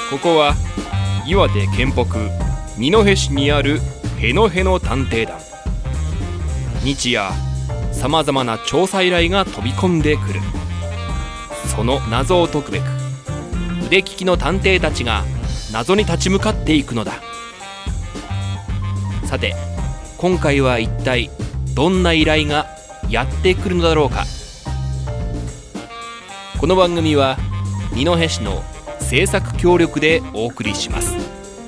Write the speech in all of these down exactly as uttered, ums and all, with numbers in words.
ここは岩手県北二戸市にあるへのへの探偵団。日夜さまざまな調査依頼が飛び込んでくる。その謎を解くべく腕利きの探偵たちが謎に立ち向かっていくのだ。さて今回は一体どんな依頼がやってくるのだろうか。この番組は二戸市の制作協力でお送りします。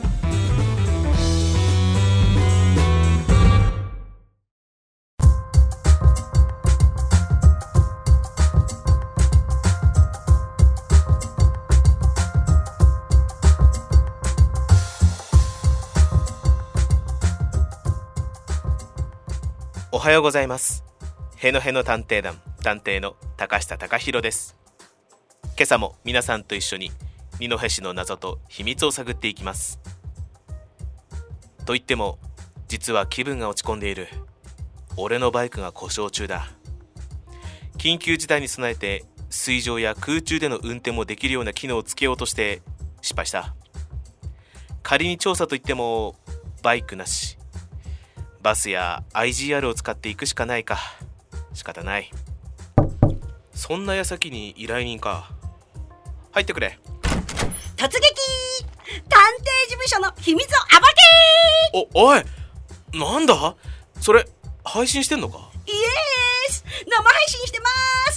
おはようございます。へのへの探偵団探偵の高下隆弘です。今朝も皆さんと一緒に二戸市の謎と秘密を探っていきます。と言っても実は気分が落ち込んでいる。俺のバイクが故障中だ。緊急事態に備えて水上や空中での運転もできるような機能をつけようとして失敗した。仮に調査といってもバイクなし、バスや アイジーアール を使っていくしかないか。仕方ない。そんな矢先に依頼人か。入ってくれ。 突撃探偵事務所の秘密を暴け。 お、おい、なんだそれ、配信してんのか？ イエース、生配信してます。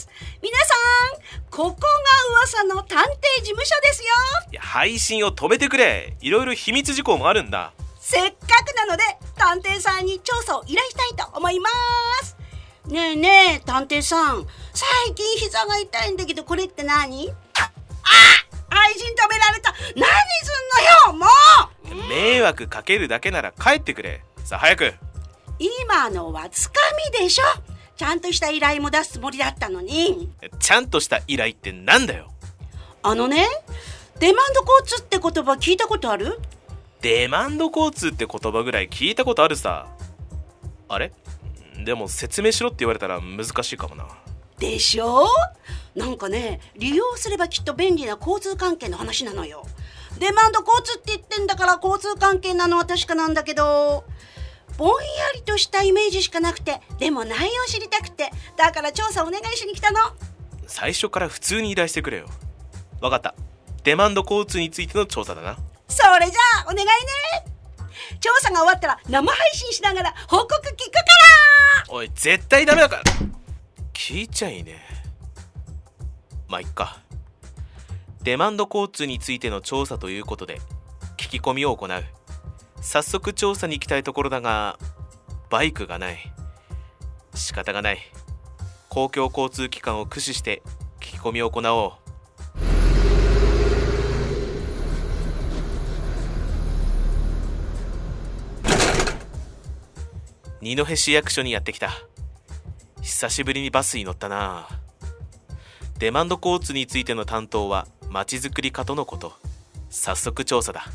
皆さん、ここが噂の探偵事務所ですよ。 いや、配信を止めてくれ。いろいろ秘密事項もあるんだ。 せっかくなので探偵さんに調査を依頼したいと思います。ねえねえ探偵さん、最近膝が痛いんだけどこれって何？あ、配信止められた。何すんのよもう。 迷惑かけるだけなら帰ってくれ。さあ早く。 今のはつかみでしょ。ちゃんとした依頼も出すつもりだったのに。 ちゃんとした依頼ってなんだよ。 あのね、デマンド交通って言葉聞いたことある？ デマンド交通って言葉ぐらい聞いたことあるさ。あれ？でも説明しろって言われたら難しいかもな。 でしょ？なんかね、利用すればきっと便利な交通関係の話なのよ。デマンド交通って言ってんだから交通関係なのは確かなんだけど、ぼんやりとしたイメージしかなくて、でも内容知りたくて、だから調査お願いしに来たの。 最初から普通に依頼してくれよ。わかった。デマンド交通についての調査だな。 それじゃあお願いね。調査が終わったら生配信しながら報告聞くから。 おい、絶対ダメだから。聞いちゃいね。まあいっか。デマンド交通についての調査ということで聞き込みを行う。早速調査に行きたいところだが、バイクがない。仕方がない。公共交通機関を駆使して聞き込みを行おう。二戸市役所にやってきた。久しぶりにバスに乗ったな。デマンド交通についての担当はまちづくり課とのこと。早速調査だ。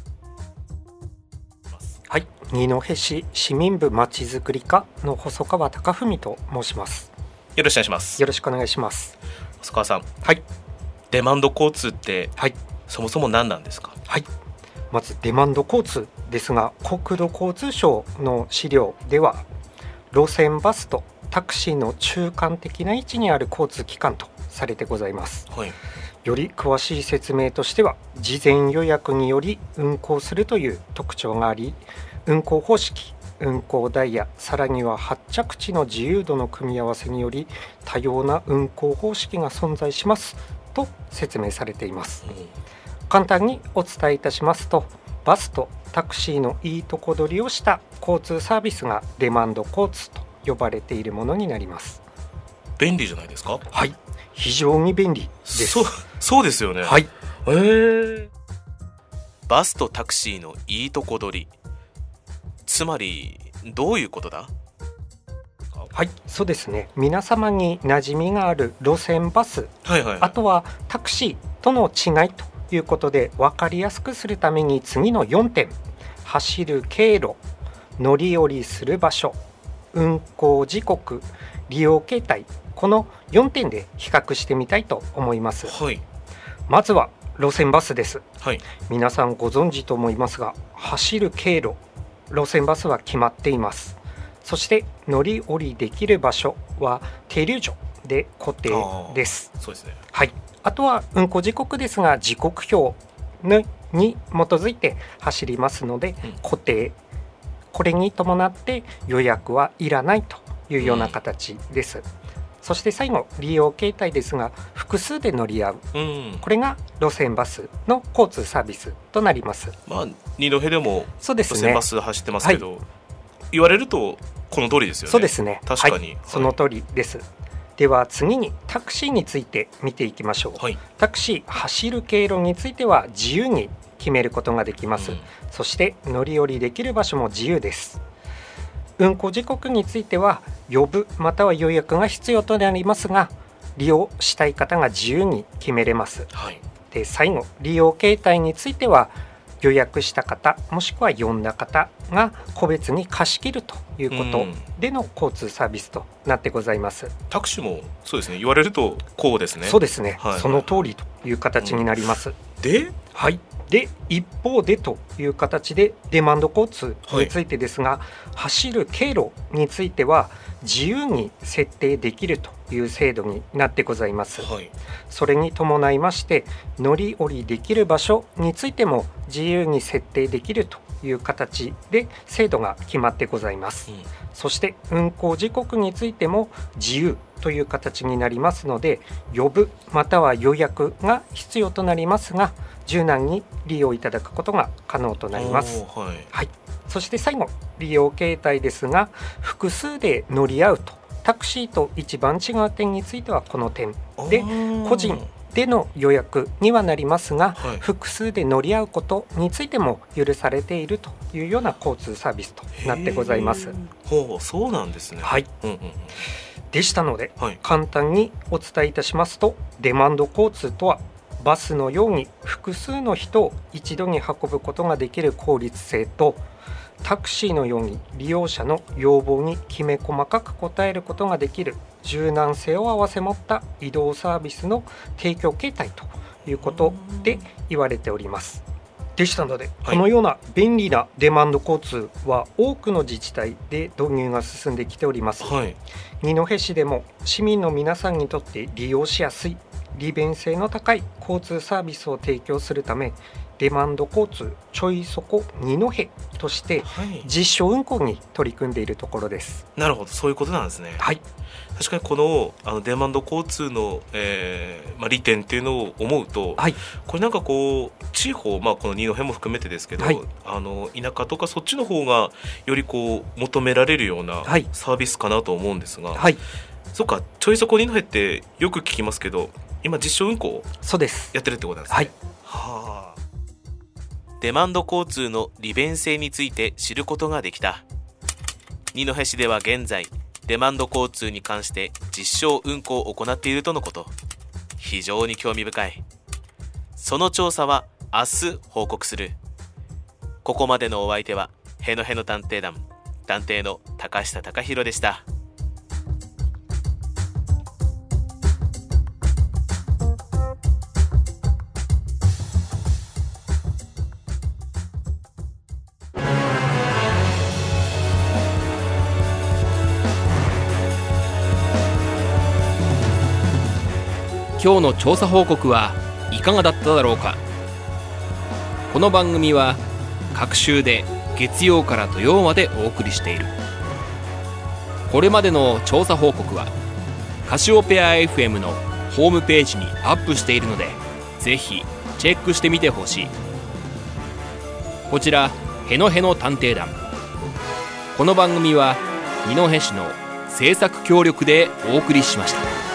はい、二戸市市民部まちづくり課の細川貴文と申します。 よろしくお願いします。 よろしくお願いします。 細川さん。 はい。 デマンド交通って、 はい、 そもそも何なんですか？ はい。まずデマンド交通ですが、国土交通省の資料では路線バスとタクシーの中間的な位置にある交通機関とされてございます。 はい。 より詳しい説明としては、事前予約により運行するという特徴があり、運行方式、運行ダイヤ、さらには発着地の自由度の組み合わせにより多様な運行方式が存在しますと説明されています。うん、簡単にお伝えいたしますと、バスとタクシーのいいとこ取りをした交通サービスがデマンド交通と呼ばれているものになります。 便利じゃないですか？ はい、非常に便利です。 そ、そうですよね。 はい。 えー、バスとタクシーのいいとこ取り、つまりどういうことだ？ はい、そうですね。皆様に馴染みがある路線バス、 はいはいはい、 あとはタクシーとの違いということで分かりやすくするために次のよんてん、走る経路、乗り降りする場所、運行時刻、利用形態、このよんてんで比較してみたいと思います。 はい、 まずは路線バスです、 はい、 皆さんご存知と思いますが、走る経路、路線バスは決まっています。そして乗り降りできる場所は停留所で固定です。 そうですね。 はい、あとは運行時刻ですが、時刻表に基づいて走りますので、うん、固定、これに伴って予約はいらないというような形です、うん、そして最後、利用形態ですが、複数で乗り合う、うん、これが路線バスの交通サービスとなります。 まあ、二戸でも路線バス走ってますけど、 はい、 言われるとこの通りですよね。 そうですね、 確かに、 はい、その通りです。では次にタクシーについて見ていきましょう、はい、タクシー走る経路については自由に決めることができます、うん、そして乗り降りできる場所も自由です。運行時刻については呼ぶまたは予約が必要となりますが、利用したい方が自由に決めれます、はい、で最後、利用形態については予約した方もしくは呼んだ方が個別に貸し切るということでの交通サービスとなってございます。 タクシーもそうですね、言われるとこうですね。 そうですね、 はい、 その通りという形になります、うん、 で、 はい、で一方でという形でデマンド交通についてですが、はい、走る経路については自由に設定できるという制度になってございます、はい、それに伴いまして乗り降りできる場所についても自由に設定できるという形で制度が決まってございます、うん、そして運行時刻についても自由という形になりますので、呼ぶまたは予約が必要となりますが、柔軟に利用いただくことが可能となります、はいはい、そして最後、利用形態ですが、複数で乗り合うとタクシーと一番違う点についてはこの点で、個人での予約にはなりますが、はい、複数で乗り合うことについても許されているというような交通サービスとなってございます。 ほう、そうなんですね。 はい、 うんうんうん、 でしたので、 はい、 簡単にお伝えいたしますと、デマンド交通とはバスのように複数の人を一度に運ぶことができる効率性と、タクシーのように利用者の要望にきめ細かく応えることができる柔軟性を併せ持った移動サービスの提供形態ということで言われております。でしたので、はい、このような便利なデマンド交通は多くの自治体で導入が進んできております、はい、二戸市でも市民の皆さんにとって利用しやすい利便性の高い交通サービスを提供するため、デマンド交通ちょいそこ二戸として実証運行に取り組んでいるところです、 はい、なるほど、そういうことなんですね。 はい、 確かにこ の, あのデマンド交通の、えーまあ、利点っていうのを思うと、はい、これなんかこう地方、まあ、この二戸も含めてですけど、はい、あの田舎とかそっちの方がよりこう求められるようなサービスかなと思うんですが、はい、そっか、ちょいそこ二戸ってよく聞きますけど、今実証運行そうですやってるってことなんですね。 はい、 はあ、 デマンド交通の利便性について知ることができた。二戸市では現在デマンド交通に関して実証運行を行っているとのこと。非常に興味深い。その調査は明日報告する。ここまでのお相手はへのへの探偵団探偵の高下貴弘でした。 今日の調査報告はいかがだっただろうか。この番組は各週で月曜から土曜までお送りしている。これまでの調査報告はカシオペア エフエム のホームページにアップしているので、ぜひチェックしてみてほしい。こちらへのへの探偵団、この番組は二戸市の制作協力でお送りしました。